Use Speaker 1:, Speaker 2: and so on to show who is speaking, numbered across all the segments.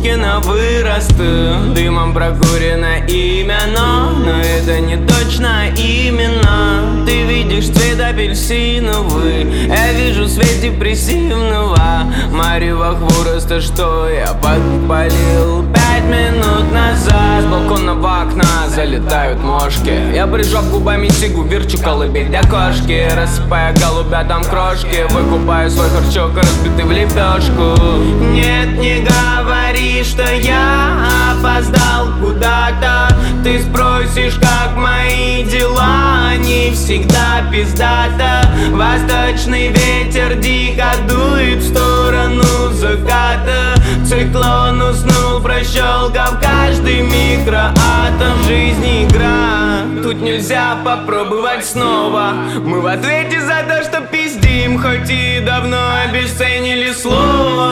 Speaker 1: руки на вырост. Дымом прокурено имя, но это не точно именно. Ты видишь цвет апельсиновый, я вижу свет депрессивного марева хвороста, что я подпалил 5 минут назад. С балконного окна залетают мошки, я прижав губами сигу, верчу колыбель для кошки. Рассыпая голубятам крошки, выкупаю свой харчок, разбитый в лепешку. Нет, не говори, что я опоздал куда-то. Ты спросишь, как мои дела, они всегда пиздата. Восточный ветер дико дует в сторону заката. Циклон уснул, прощелкав каждый микроатом. Жизнь игра, тут нельзя попробовать снова. Мы в ответе за то, что пиздим, хоть и давно обесценили слово.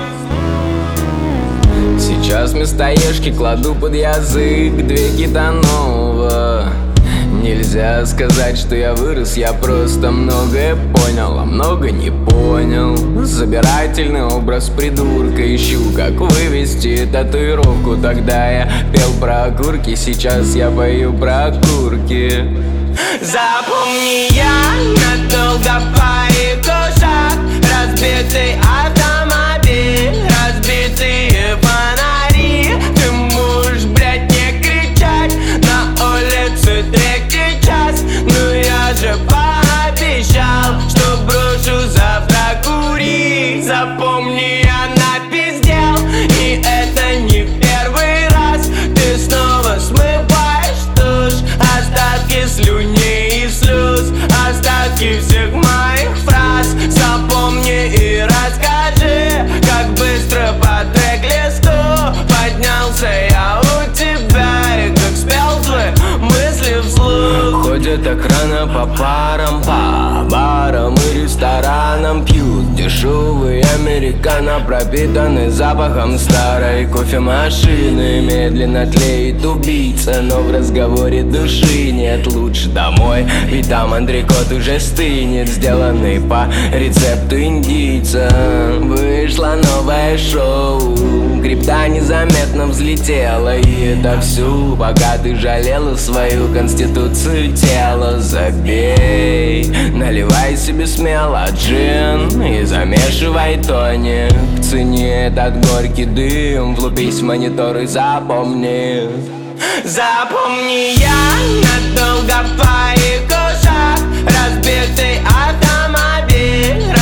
Speaker 1: Сейчас вместо ешки кладу под язык 2 гитанова. Нельзя сказать, что я вырос, я просто многое понял, а много не понял. Собирательный образ придурка, ищу, как вывести татуировку. Тогда я пел про окурки, сейчас я пою про окурки. Запомни, я надолго парику шаг, разбитый автомобиль, разбитые фонари. Ты можешь, блядь, не кричать, на улице 3-й час. Но я же пообещал, что брошу завтра курить. Запомни, я напиздел, и это не в первый раз. Ты снова смываешь тушь, остатки слюней и слез, остатки всех моих фраз. Запомни и расскажи, как быстро по трек-листу поднялся я у тебя, и как спел твои мысли вслух. Ходят охрана по парам, по барам и ресторанам, пьют дешевый американо, пропитанный запахом старой кофемашины. Медленно тлеет убийца, но в разговоре души нет. Лучше домой, ведь там антрекот уже стынет, сделанный по рецепту индийца. Вышло новое шоу, крипта незаметно взлетела, и это всю, пока ты жалела свою конституцию тела. Забей, наливай себе смело джин и замешивай тоник. Цени этот горький дым, влупись в монитор и запомни. Запомни, я надолго парику шаг, разбитый автомобиль,